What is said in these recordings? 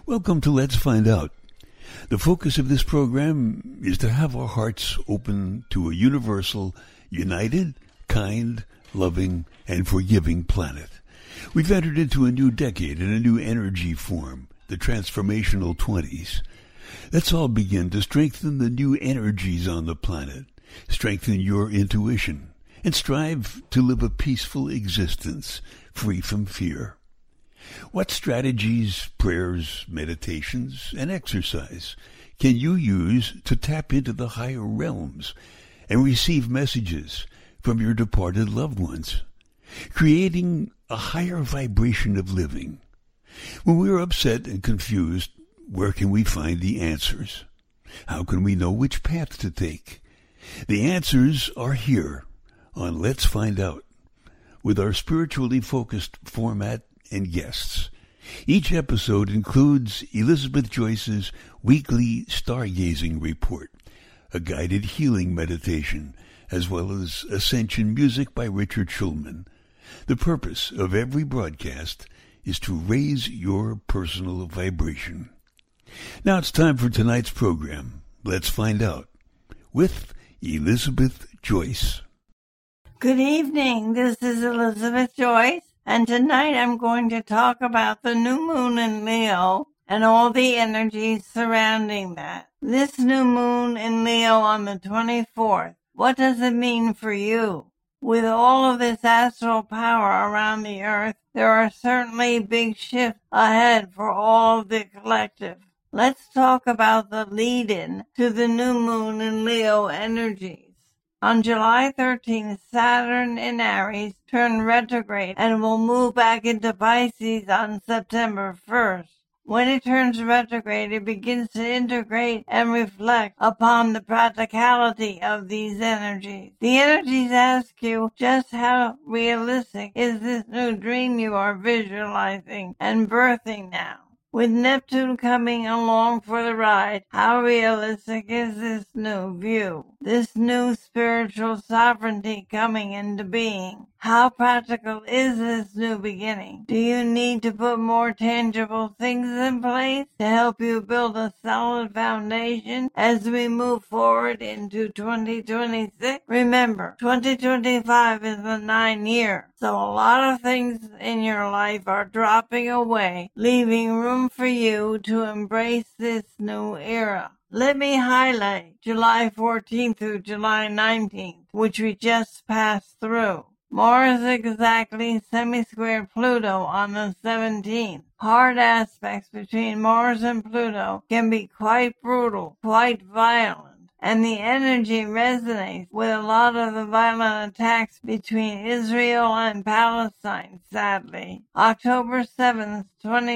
Welcome to Let's Find Out. The focus of this program is to have our hearts open to a universal, united, kind, loving, and forgiving planet. We've entered into a new decade and a new energy form, the transformational 20s. Let's all begin to strengthen the new energies on the planet, strengthen your intuition, and strive to live a peaceful existence, free from fear. What strategies, prayers, meditations, and exercise can you use to tap into the higher realms and receive messages from your departed loved ones, creating a higher vibration of living? When we're upset and confused, where can we find the answers? How can we know which path to take? The answers are here on Let's Find Out, with our spiritually focused format and guests. Each episode includes Elizabeth Joyce's weekly stargazing report, a guided healing meditation, as well as ascension music by Richard Schulman. The purpose of every broadcast is to raise your personal vibration. Now it's time for tonight's program. Let's Find Out with Elizabeth Joyce. Good evening. This is Elizabeth Joyce. And tonight I'm going to talk about the new moon in Leo and all the energies surrounding that. This new moon in Leo on the 24th, what does it mean for you? With all of this astral power around the earth, there are certainly big shifts ahead for all of the collective. Let's talk about the lead-in to the new moon in Leo energies. On July 13th, Saturn in Aries turned retrograde and will move back into Pisces on September 1st. When it turns retrograde, it begins to integrate and reflect upon the practicality of these energies. The energies ask you just how realistic is this new dream you are visualizing and birthing now. With Neptune coming along for the ride, how realistic is this new view? This new spiritual sovereignty coming into being? How practical is this new beginning? Do you need to put more tangible things in place to help you build a solid foundation as we move forward into 2026? Remember, 2025 is a 9-year, so a lot of things in your life are dropping away, leaving room for you to embrace this new era. Let me highlight July 14th through July 19th, which we just passed through. Mars exactly semi-squared Pluto on the 17th. Hard aspects between Mars and Pluto can be quite brutal, quite violent, and the energy resonates with a lot of the violent attacks between Israel and Palestine, sadly. October 7th,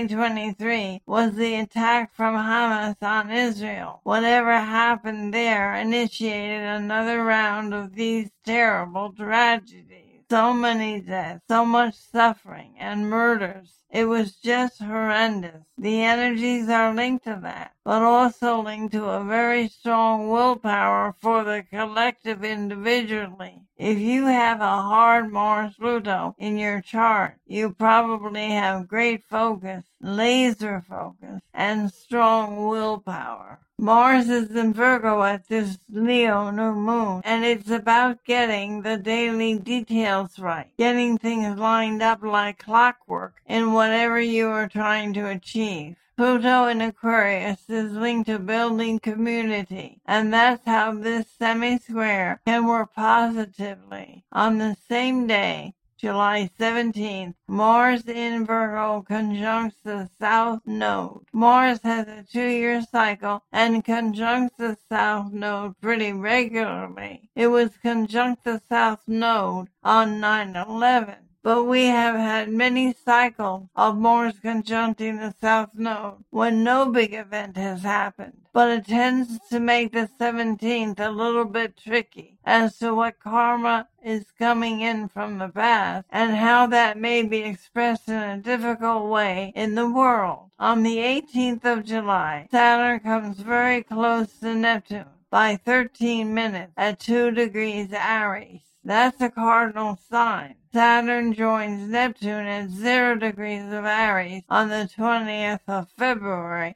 2023 was the attack from Hamas on Israel. Whatever happened there initiated another round of these terrible tragedies. So many deaths, so much suffering and murders. It was just horrendous. The energies are linked to that, but also linked to a very strong willpower for the collective individually. If you have a hard Mars Pluto in your chart, you probably have great focus, laser focus, and strong willpower. Mars is in Virgo at this Leo new moon, and it's about getting the daily details right, getting things lined up like clockwork in whatever you are trying to achieve. Pluto in Aquarius is linked to building community, and that's how this semi-square can work positively. On the same day, July 17th, Mars in Virgo conjuncts the South Node. Mars has a 2-year cycle and conjuncts the South Node pretty regularly. It was conjunct the South Node on 9/11. But we have had many cycles of Mars conjuncting the South Node when no big event has happened. But it tends to make the 17th a little bit tricky as to what karma is coming in from the past and how that may be expressed in a difficult way in the world. On the 18th of July, Saturn comes very close to Neptune by 13 minutes at 2 degrees Aries. That's a cardinal sign. Saturn joins Neptune at 0 degrees of Aries on the 20th of February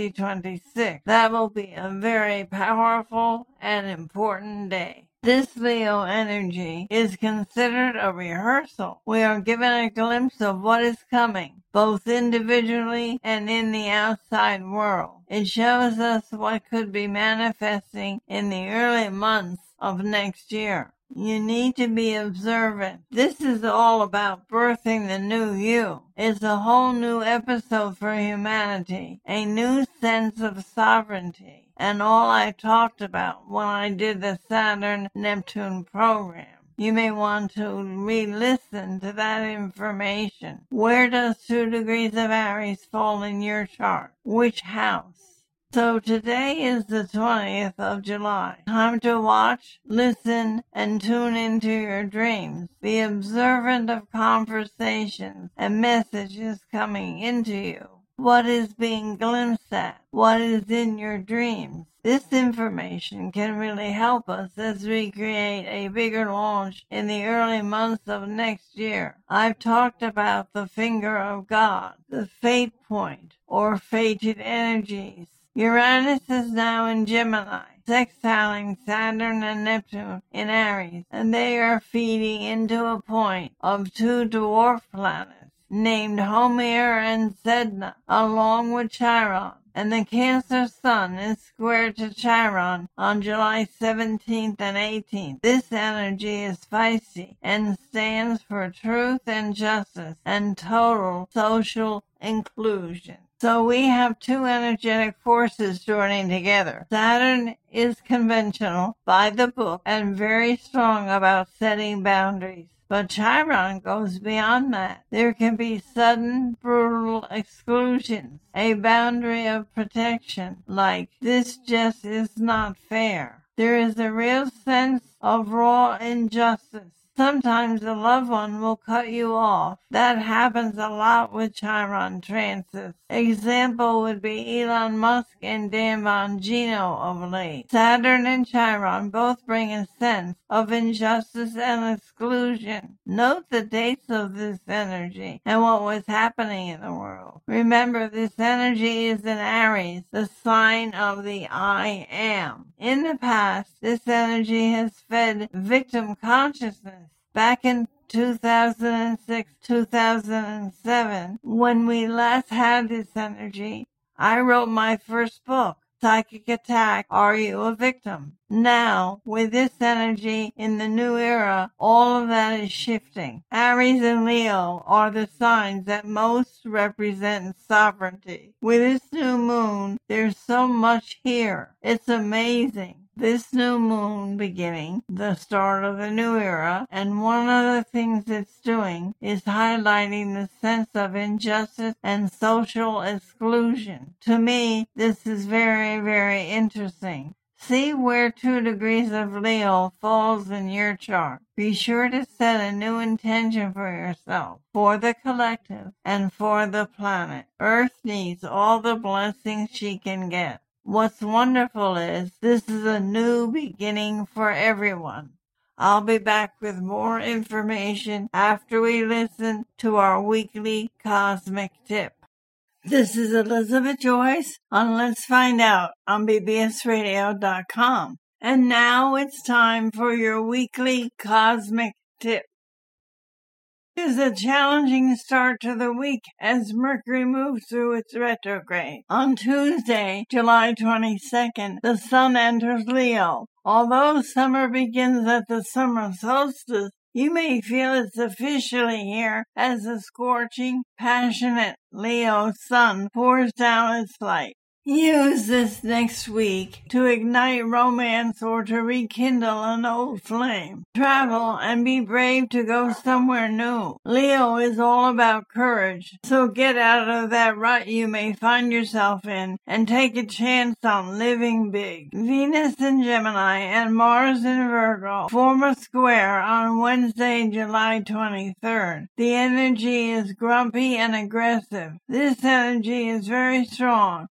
2026. That will be a very powerful and important day. This Leo energy is considered a rehearsal. We are given a glimpse of what is coming, both individually and in the outside world. It shows us what could be manifesting in the early months of next year. You need to be observant. This is all about birthing the new you. It's a whole new episode for humanity, a new sense of sovereignty, and all I talked about when I did the Saturn-Neptune program. You may want to re-listen to that information. Where does 2 degrees of Aries fall in your chart? Which house? So today is the 20th of July. Time to watch, listen, and tune into your dreams. Be observant of conversations and messages coming into you. What is being glimpsed at? What is in your dreams? This information can really help us as we create a bigger launch in the early months of next year. I've talked about the finger of God, the fate point, or fated energies. Uranus is now in Gemini, sextiling Saturn and Neptune in Aries, and they are feeding into a point of 2 dwarf planets named Homer and Sedna, along with Chiron. And the Cancer Sun is square to Chiron on July 17th and 18th. This energy is feisty and stands for truth and justice and total social inclusion. So we have 2 energetic forces joining together. Saturn is conventional, by the book, and very strong about setting boundaries. But Chiron goes beyond that. There can be sudden, brutal exclusions, a boundary of protection, like, this just is not fair. There is a real sense of raw injustice. Sometimes a loved one will cut you off. That happens a lot with Chiron transits. Example would be Elon Musk and Dan Bongino of late. Saturn and Chiron both bring a sense of injustice and exclusion. Note the dates of this energy and what was happening in the world. Remember, this energy is in Aries, the sign of the I Am. In the past, this energy has fed victim consciousness. Back in 2006, 2007, when we last had this energy, I wrote my first book, Psychic Attack, Are You a Victim? Now, with this energy in the new era, all of that is shifting. Aries and Leo are the signs that most represent sovereignty. With this new moon, there's so much here. It's amazing. This new moon beginning, the start of the new era, and one of the things it's doing is highlighting the sense of injustice and social exclusion. To me, this is very, very interesting. See where 2 degrees of Leo falls in your chart. Be sure to set a new intention for yourself, for the collective, and for the planet. Earth needs all the blessings she can get. What's wonderful is this is a new beginning for everyone. I'll be back with more information after we listen to our weekly cosmic tip. This is Elizabeth Joyce on Let's Find Out on bbsradio.com. And now it's time for your weekly cosmic tip. It is a challenging start to the week as Mercury moves through its retrograde. On Tuesday, July 22nd, the Sun enters Leo. Although summer begins at the summer solstice, you may feel it's officially here as the scorching, passionate Leo sun pours down its light. Use this next week to ignite romance or to rekindle an old flame. Travel and be brave to go somewhere new. Leo is all about courage, so get out of that rut you may find yourself in and take a chance on living big. Venus in Gemini and Mars in Virgo form a square on Wednesday, July 23rd. The energy is grumpy and aggressive. This energy is very strong, and you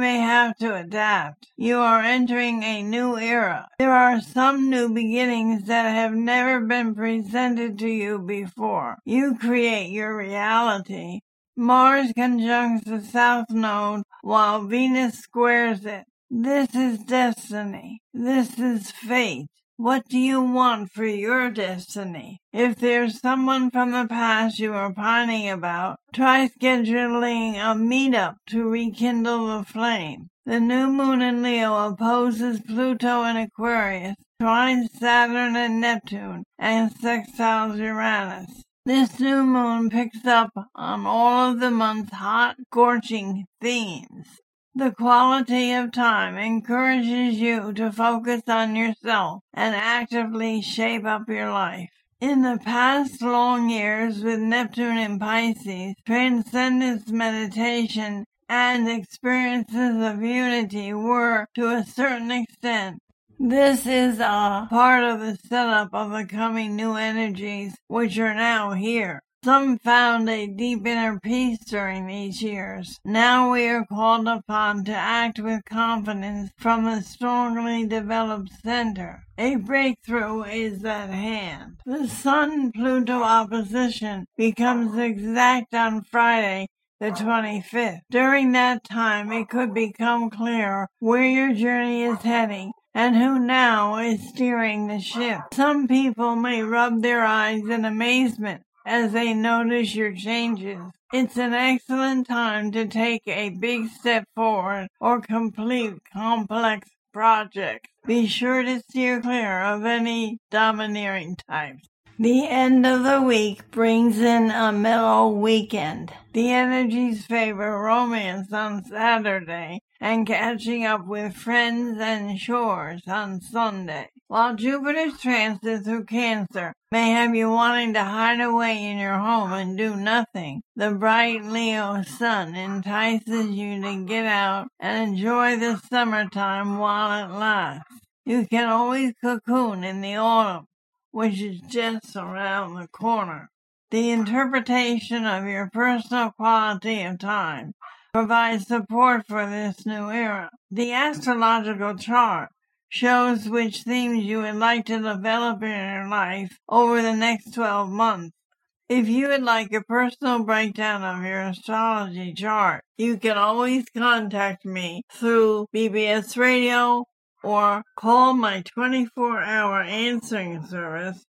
may have to adapt. You are entering a new era. There are some new beginnings that have never been presented to you before. You create your reality. Mars conjuncts the South Node while Venus squares it. This is destiny. This is fate. What do you want for your destiny? If there's someone from the past you are pining about, try scheduling a meetup to rekindle the flame. The new moon in Leo opposes Pluto in Aquarius, trines Saturn and Neptune, and sextiles Uranus. This new moon picks up on all of the month's hot, scorching themes. The quality of time encourages you to focus on yourself and actively shape up your life. In the past long years with Neptune in Pisces, transcendence meditation and experiences of unity were, to a certain extent, this is a part of the setup of the coming new energies which are now here. Some found a deep inner peace during these years. Now we are called upon to act with confidence from a strongly developed center. A breakthrough is at hand. The Sun-Pluto opposition becomes exact on Friday, the 25th. During that time, it could become clear where your journey is heading and who now is steering the ship. Some people may rub their eyes in amazement as they notice your changes. It's an excellent time to take a big step forward or complete complex projects. Be sure to steer clear of any domineering types. The end of the week brings in a mellow weekend. The energies favor romance on Saturday and catching up with friends and shores on Sunday. While Jupiter's transit through Cancer may have you wanting to hide away in your home and do nothing, the bright Leo sun entices you to get out and enjoy the summertime while it lasts. You can always cocoon in the autumn, which is just around the corner. The interpretation of your personal quality of time provides support for this new era. The astrological chart shows which themes you would like to develop in your life over the next 12 months. If you would like a personal breakdown of your astrology chart, you can always contact me through BBS Radio or call my 24-hour answering service,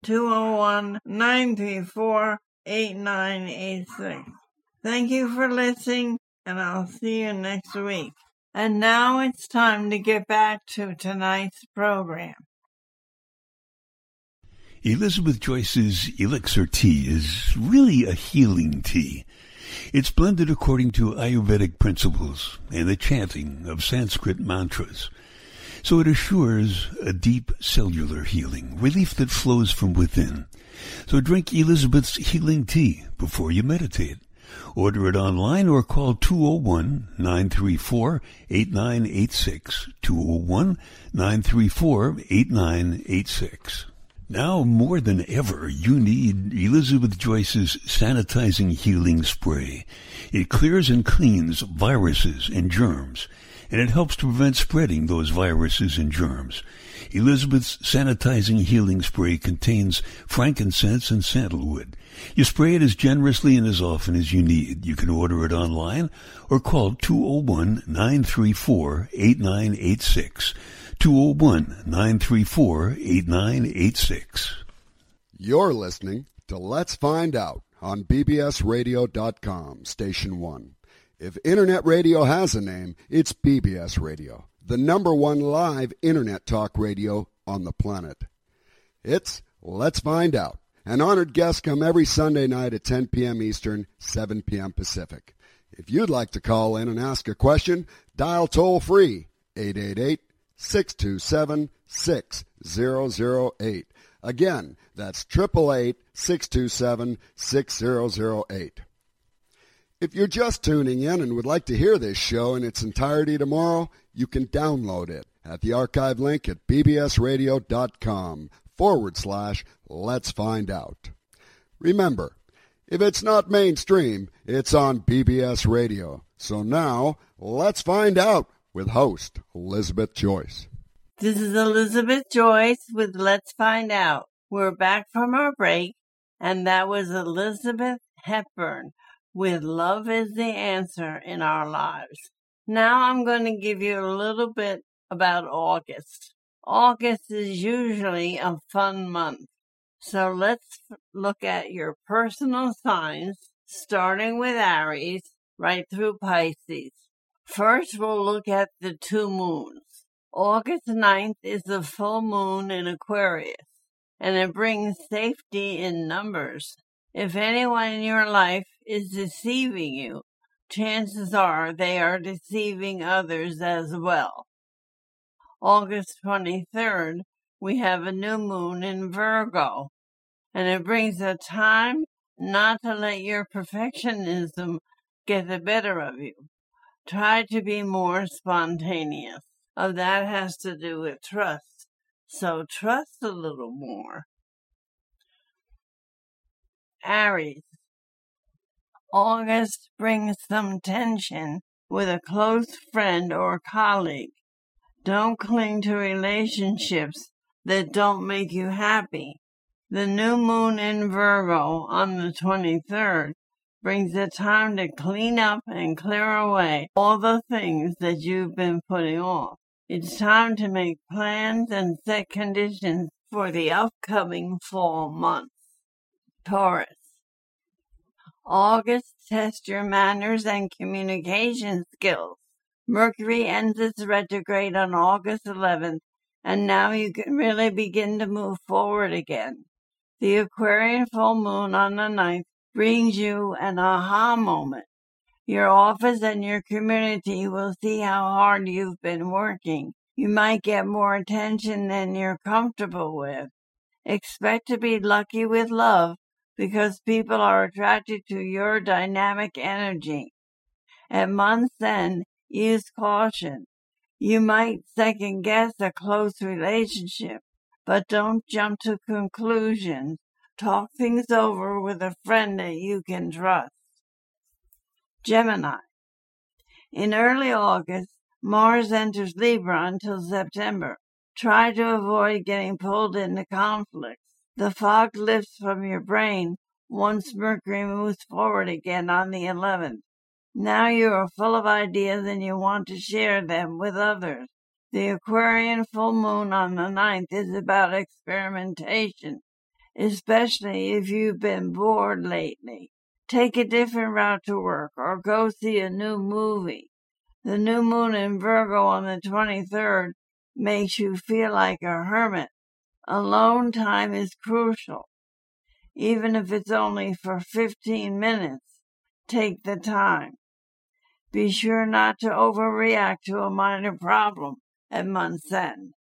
201-934-8986. Thank you for listening, and I'll see you next week. And now it's time to get back to tonight's program. Elizabeth Joyce's Elixir Tea is really a healing tea. It's blended according to Ayurvedic principles and the chanting of Sanskrit mantras. So it assures a deep cellular healing, relief that flows from within. So drink Elizabeth's healing tea before you meditate. Order it online or call 201-934-8986, 201-934-8986. Now more than ever, you need Elizabeth Joyce's Sanitizing Healing Spray. It clears and cleans viruses and germs, and it helps to prevent spreading those viruses and germs. Elizabeth's Sanitizing Healing Spray contains frankincense and sandalwood. You spray it as generously and as often as you need. You can order it online or call 201-934-8986, 201-934-8986. You're listening to Let's Find Out on bbsradio.com, Station 1. If Internet radio has a name, it's BBS Radio, the #1 live Internet talk radio on the planet. It's Let's Find Out. An honored guest come every Sunday night at 10 p.m. Eastern, 7 p.m. Pacific. If you'd like to call in and ask a question, dial toll-free, 888-627-6008. Again, that's 888-627-6008. If you're just tuning in and would like to hear this show in its entirety tomorrow, you can download it at the archive link at bbsradio.com/Let's Find Out. Remember, if it's not mainstream, it's on BBS Radio. So now, let's find out with host Elizabeth Joyce. This is Elizabeth Joyce with Let's Find Out. We're back from our break, and that was Elizabeth Hepburn with Love is the Answer in Our Lives. Now I'm going to give you a little bit about August. August is usually a fun month. So let's look at your personal signs, starting with Aries, right through Pisces. First, we'll look at the two moons. August 9th is the full moon in Aquarius, and it brings safety in numbers. If anyone in your life is deceiving you, chances are they are deceiving others as well. August 23rd, we have a new moon in Virgo, and it brings a time not to let your perfectionism get the better of you. Try to be more spontaneous. That has to do with trust. So trust a little more. Aries. August brings some tension with a close friend or colleague. Don't cling to relationships that don't make you happy. The new moon in Virgo on the 23rd brings a time to clean up and clear away all the things that you've been putting off. It's time to make plans and set conditions for the upcoming fall months. Taurus. August tests your manners and communication skills. Mercury ends its retrograde on August 11th, and now you can really begin to move forward again. The Aquarian full moon on the 9th brings you an aha moment. Your office and your community will see how hard you've been working. You might get more attention than you're comfortable with. Expect to be lucky with love because people are attracted to your dynamic energy. At month's end, use caution. You might second guess a close relationship, but don't jump to conclusions. Talk things over with a friend that you can trust. Gemini. In early August, Mars enters Libra until September. Try to avoid getting pulled into conflicts. The fog lifts from your brain once Mercury moves forward again on the 11th. Now you are full of ideas and you want to share them with others. The Aquarian full moon on the 9th is about experimentation, especially if you've been bored lately. Take a different route to work or go see a new movie. The new moon in Virgo on the 23rd makes you feel like a hermit. Alone time is crucial. Even if it's only for 15 minutes, take the time. Be sure not to overreact to a minor problem at month's end.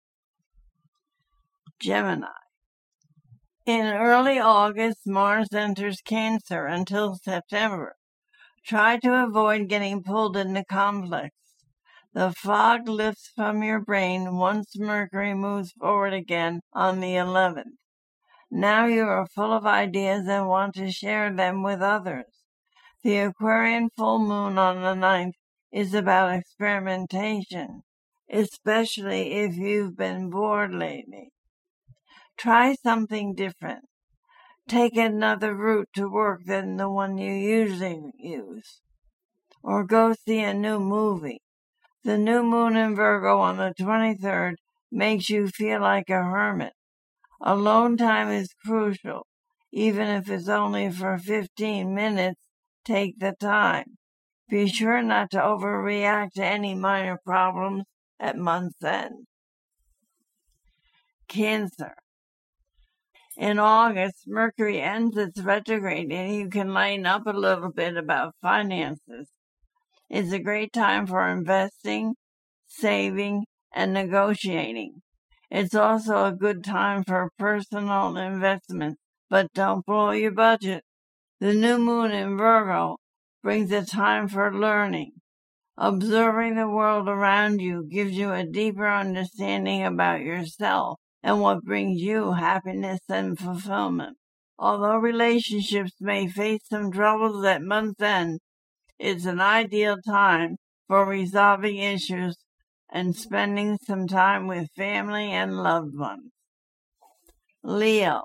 Gemini. In early August, Mars enters Cancer until September. Try to avoid getting pulled into conflicts. The fog lifts from your brain once Mercury moves forward again on the 11th. Now you are full of ideas and want to share them with others. The Aquarian full moon on the 9th is about experimentation, especially if you've been bored lately. Try something different. Take another route to work than the one you usually use. Or go see a new movie. The new moon in Virgo on the 23rd makes you feel like a hermit. Alone time is crucial. Even if it's only for 15 minutes, take the time. Be sure not to overreact to any minor problems at month's end. Cancer. In August, Mercury ends its retrograde and you can lighten up a little bit about finances. It's a great time for investing, saving, and negotiating. It's also a good time for personal investments, but don't blow your budget. The new moon in Virgo brings a time for learning. Observing the world around you gives you a deeper understanding about yourself and what brings you happiness and fulfillment. Although relationships may face some troubles at month's end, it's an ideal time for resolving issues and spending some time with family and loved ones. Leo.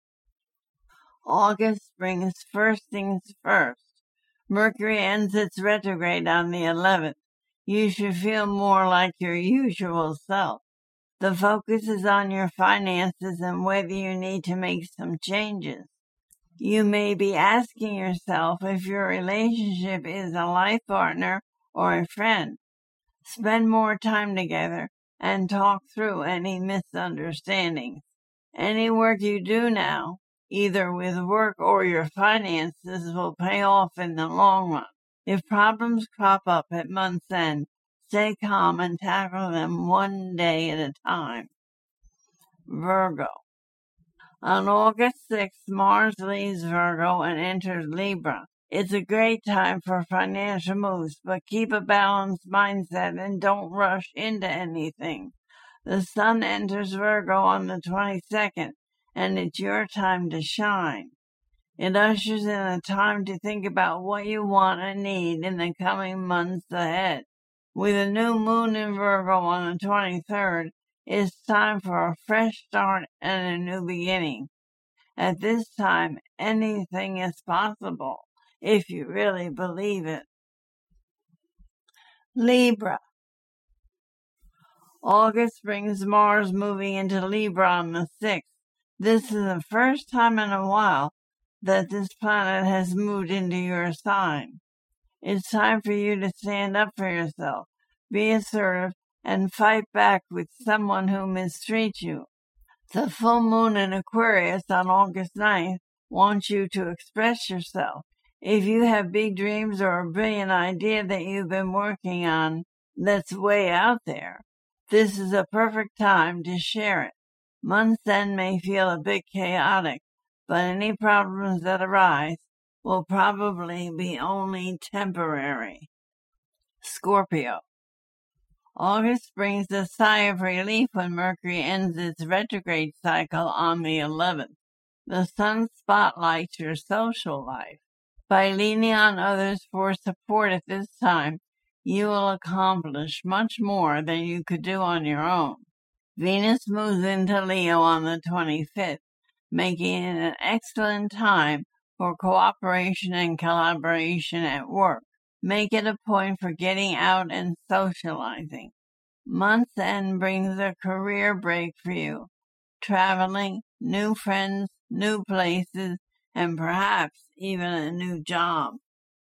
August brings first things first. Mercury ends its retrograde on the 11th. You should feel more like your usual self. The focus is on your finances and whether you need to make some changes. You may be asking yourself if your relationship is a life partner or a friend. Spend more time together and talk through any misunderstandings. Any work you do now, either with work or your finances, will pay off in the long run. If problems crop up at month's end, stay calm and tackle them one day at a time. Virgo. On August 6th, Mars leaves Virgo and enters Libra. It's a great time for financial moves, but keep a balanced mindset and don't rush into anything. The Sun enters Virgo on the 22nd, and it's your time to shine. It ushers in a time to think about what you want and need in the coming months ahead. With a new moon in Virgo on the 23rd, it's time for a fresh start and a new beginning. At this time, anything is possible, if you really believe it. Libra. August brings Mars moving into Libra on the 6th. This is the first time in a while that this planet has moved into your sign. It's time for you to stand up for yourself, be assertive, and fight back with someone who mistreats you. The full moon in Aquarius on August 9th wants you to express yourself. If you have big dreams or a brilliant idea that you've been working on that's way out there, this is a perfect time to share it. Month's end may feel a bit chaotic, but any problems that arise will probably be only temporary. Scorpio. August brings a sigh of relief when Mercury ends its retrograde cycle on the 11th. The sun spotlights your social life. By leaning on others for support at this time, you will accomplish much more than you could do on your own. Venus moves into Leo on the 25th, making it an excellent time for cooperation and collaboration at work. Make it a point for getting out and socializing. Month's end brings a career break for you. Traveling, new friends, new places, and perhaps even a new job.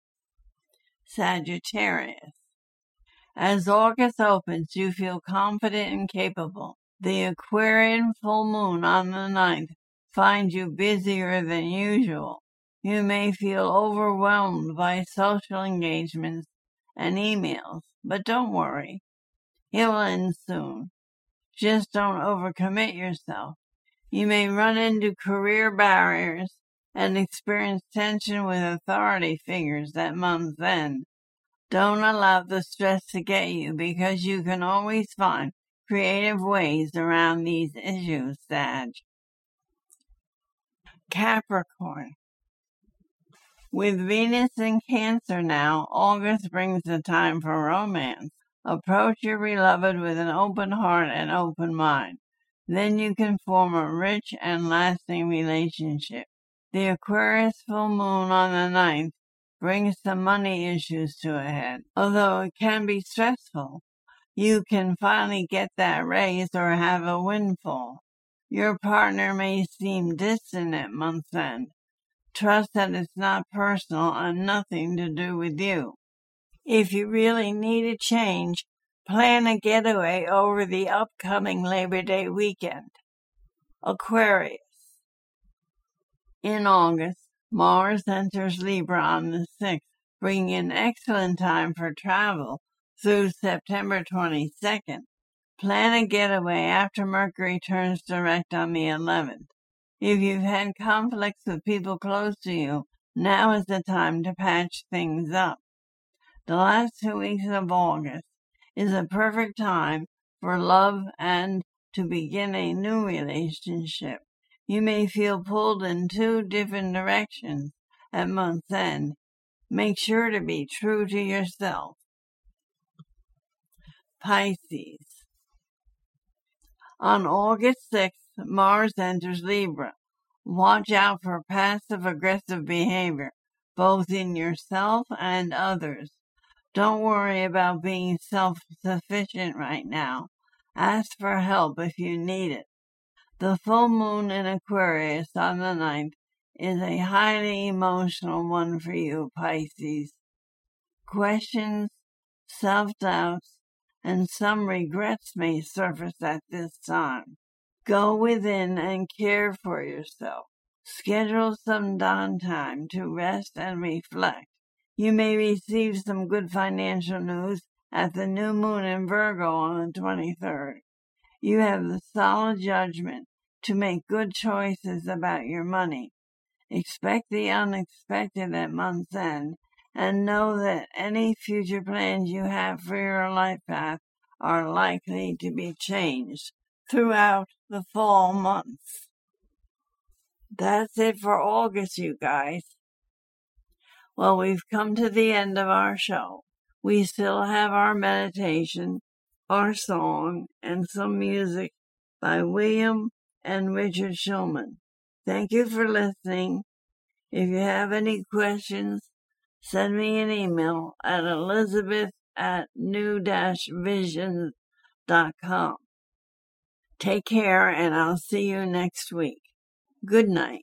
Sagittarius. As August opens, you feel confident and capable. The Aquarian full moon on the 9th finds you busier than usual. You may feel overwhelmed by social engagements and emails, but don't worry. It will end soon. Just don't overcommit yourself. You may run into career barriers and experience tension with authority figures at month's end. Don't allow the stress to get you, because you can always find creative ways around these issues, Sag. Capricorn. With Venus in Cancer now, August brings the time for romance. Approach your beloved with an open heart and open mind. Then you can form a rich and lasting relationship. The Aquarius full moon on the 9th brings some money issues to a head. Although it can be stressful, you can finally get that raise or have a windfall. Your partner may seem distant at month's end. Trust that it's not personal and nothing to do with you. If you really need a change, plan a getaway over the upcoming Labor Day weekend. Aquarius. In August, Mars enters Libra on the 6th, bringing an excellent time for travel through September 22nd. Plan a getaway after Mercury turns direct on the 11th. If you've had conflicts with people close to you, now is the time to patch things up. The last 2 weeks of August is a perfect time for love and to begin a new relationship. You may feel pulled in 2 different directions at month's end. Make sure to be true to yourself. Pisces. On August 6th, Mars enters Libra. Watch out for passive-aggressive behavior, both in yourself and others. Don't worry about being self-sufficient right now. Ask for help if you need it. The full moon in Aquarius on the 9th is a highly emotional one for you, Pisces. Questions, self-doubts, and some regrets may surface at this time. Go within and care for yourself. Schedule some downtime to rest and reflect. You may receive some good financial news at the new moon in Virgo on the 23rd. You have the solid judgment to make good choices about your money. Expect the unexpected at month's end, and know that any future plans you have for your life path are likely to be changed throughout the fall months. That's it for August, you guys. Well, we've come to the end of our show. We still have our meditation, our song, and some music by William and Richard Shulman. Thank you for listening. If you have any questions, send me an email at elizabeth@new-visions.com. Take care, and I'll see you next week. Good night.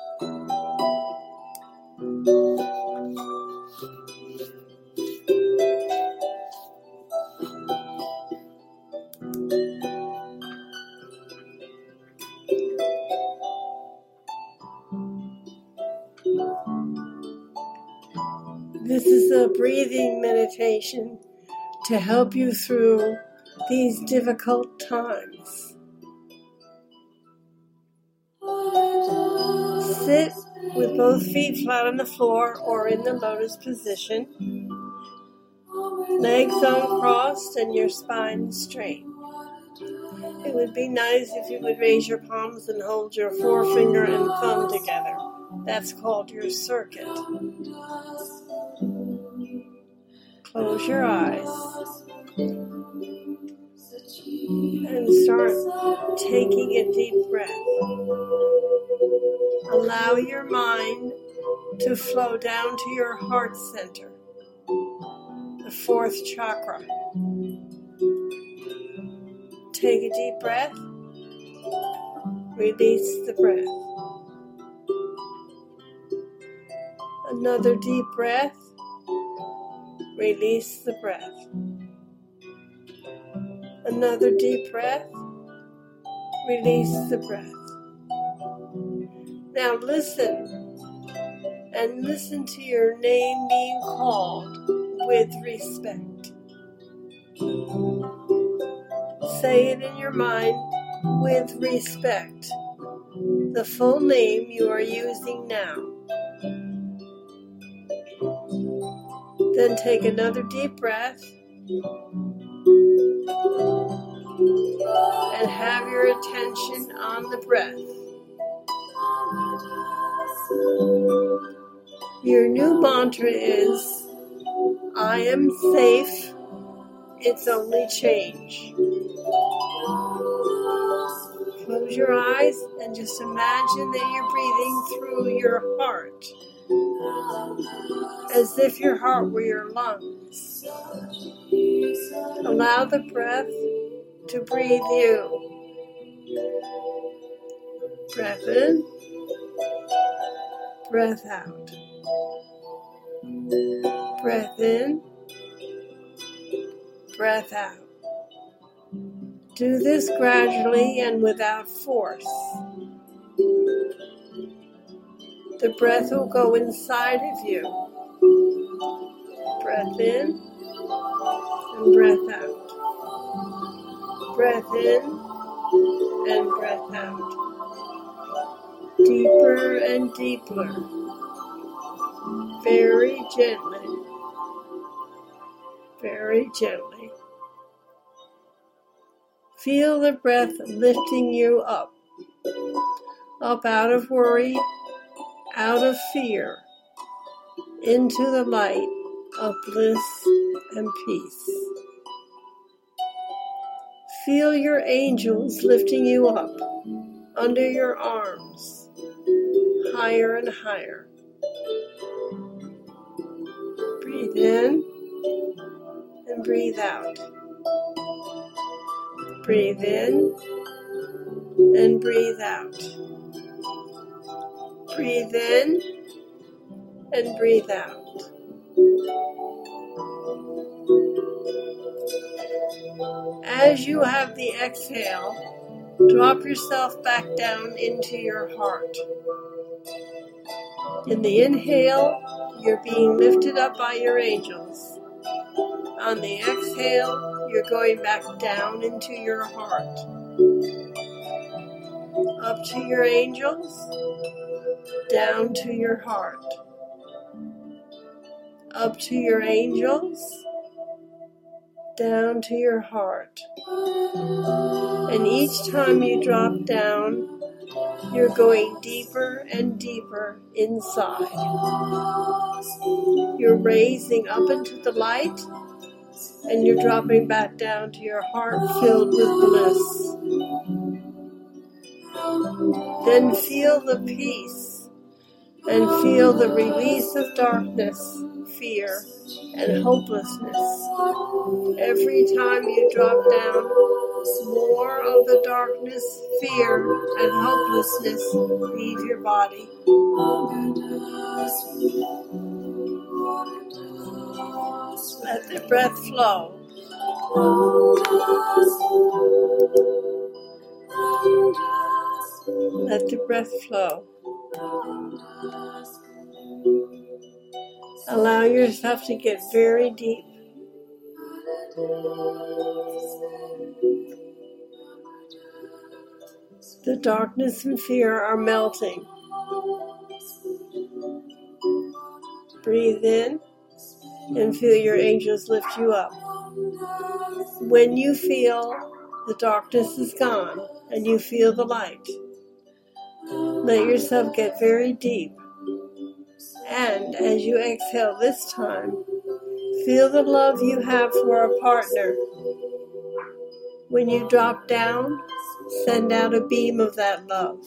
This is a breathing meditation to help you through these difficult times. Sit with both feet flat on the floor or in the lotus position. Legs uncrossed and your spine straight. It would be nice if you would raise your palms and hold your forefinger and thumb together. That's called your circuit. Close your eyes and start taking a deep breath. Allow your mind to flow down to your heart center, the fourth chakra. Take a deep breath. Release the breath. Another deep breath. Release the breath. Another deep breath. Release the breath. Now listen, and listen to your name being called with respect. Say it in your mind with respect, the full name you are using now. Then take another deep breath and have your attention on the breath. Your new mantra is, I am safe, it's only change. Close your eyes and just imagine that you're breathing through your heart, as if your heart were your lungs. Allow the breath to breathe you. Breath in, breath out. Breath in, breath out. Do this gradually and without force. The breath will go inside of you. Breath in and breath out. Breath in and breath out. Deeper and deeper. Very gently. Very gently. Feel the breath lifting you up. Up out of worry, out of fear, into the light of bliss and peace. Feel your angels lifting you up under your arms, higher and higher. Breathe in and breathe out. Breathe in and breathe out. Breathe in and breathe out. As you have the exhale, drop yourself back down into your heart. In the inhale, you're being lifted up by your angels. On the exhale, you're going back down into your heart. Up to your angels, down to your heart. Up to your angels, down to your heart. And each time you drop down, you're going deeper and deeper inside. You're raising up into the light, and you're dropping back down to your heart filled with bliss. Then feel the peace and feel the release of darkness, fear, and hopelessness. Every time you drop down, more of the darkness, fear, and hopelessness leave your body. Let the breath flow. Let the breath flow. Allow yourself to get very deep. The darkness and fear are melting. Breathe in and feel your angels lift you up. When you feel the darkness is gone and you feel the light, let yourself get very deep. And as you exhale this time, feel the love you have for a partner. When you drop down, send out a beam of that love.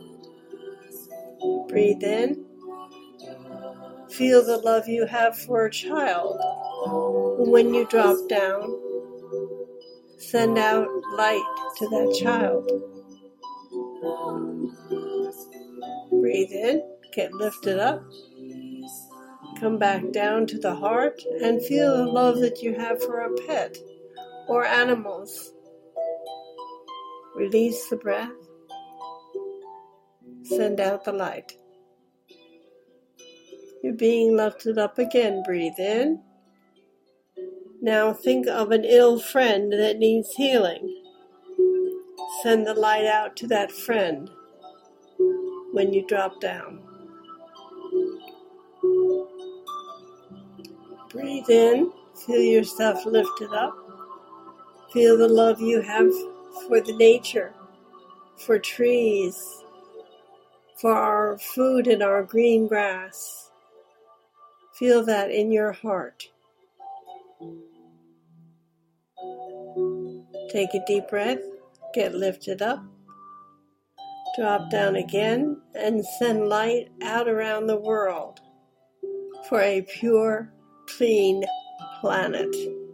Breathe in. Feel the love you have for a child. When you drop down, send out light to that child. Breathe in, get lifted up. Come back down to the heart and feel the love that you have for a pet or animals. Release the breath. Send out the light. You're being lifted up again. Breathe in. Now think of an ill friend that needs healing. Send the light out to that friend when you drop down. Breathe in. Feel yourself lifted up. Feel the love you have for the nature, for trees, for our food and our green grass. Feel that in your heart. Take a deep breath, get lifted up, drop down again, and send light out around the world for a pure, clean planet.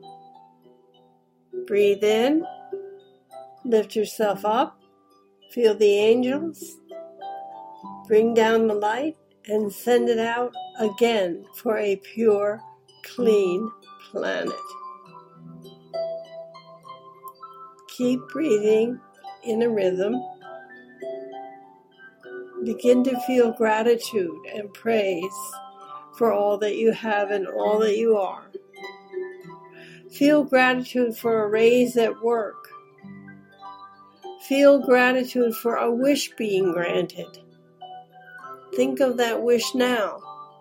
Breathe in, lift yourself up, feel the angels, bring down the light, and send it out again for a pure, clean planet. Keep breathing in a rhythm. Begin to feel gratitude and praise for all that you have and all that you are. Feel gratitude for a raise at work. Feel gratitude for a wish being granted. Think of that wish now.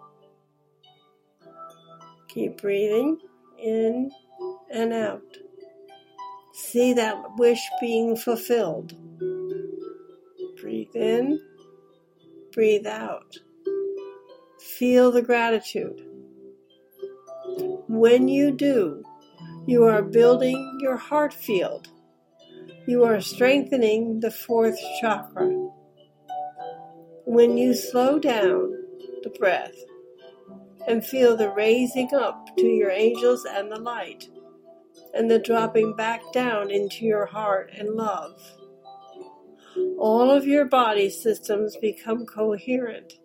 Keep breathing in and out. See that wish being fulfilled. Breathe in, breathe out. Feel the gratitude. When you do, you are building your heart field You are strengthening the fourth chakra. When you slow down the breath and feel the raising up to your angels and the light, and the dropping back down into your heart and love, all of your body systems become coherent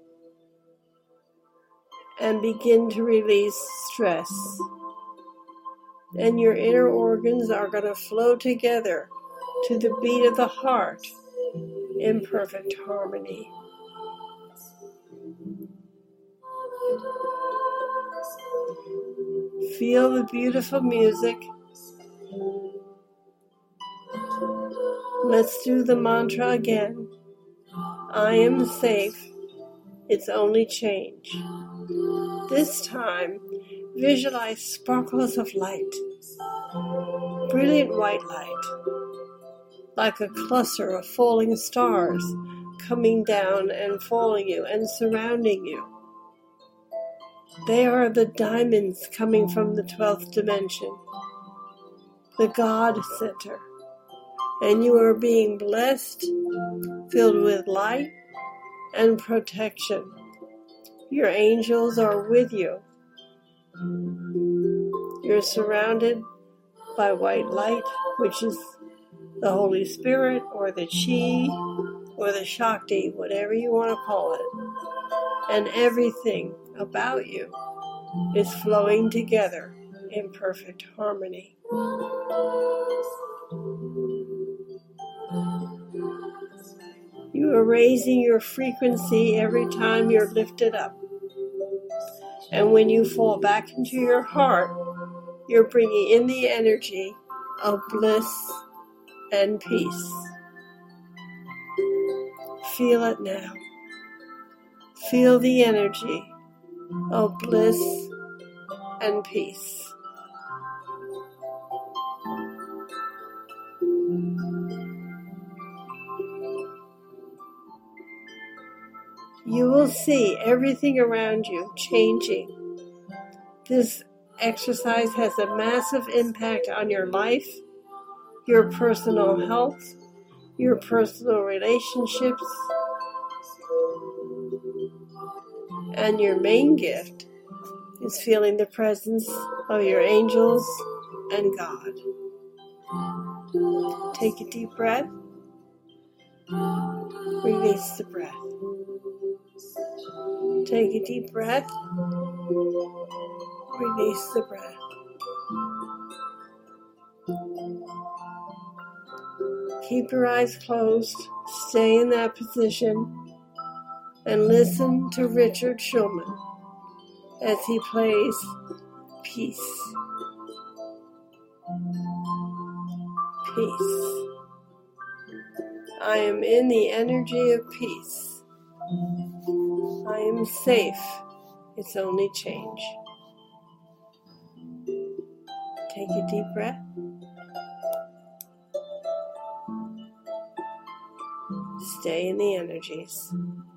and begin to release stress. And your inner organs are going to flow together to the beat of the heart in perfect harmony. Feel the beautiful music. Let's do the mantra again. I am safe. It's only change. This time, visualize sparkles of light, brilliant white light, like a cluster of falling stars coming down and following you and surrounding you. They are the diamonds coming from the 12th dimension, the God Center, and you are being blessed, filled with light and protection. Your angels are with you. You're surrounded by white light, which is the Holy Spirit or the Chi or the Shakti, whatever you want to call it. And everything about you is flowing together in perfect harmony. You are raising your frequency every time you're lifted up. And when you fall back into your heart, you're bringing in the energy of bliss and peace. Feel it now. Feel the energy of bliss and peace. You will see everything around you changing. This exercise has a massive impact on your life, your personal health, your personal relationships, and your main gift is feeling the presence of your angels and God. Take a deep breath. Release the breath. Take a deep breath. Release the breath. Keep your eyes closed. Stay in that position and listen to Richard Shulman as he plays Peace. Peace. I am in the energy of peace. I am safe. It's only change. Take a deep breath. Stay in the energies.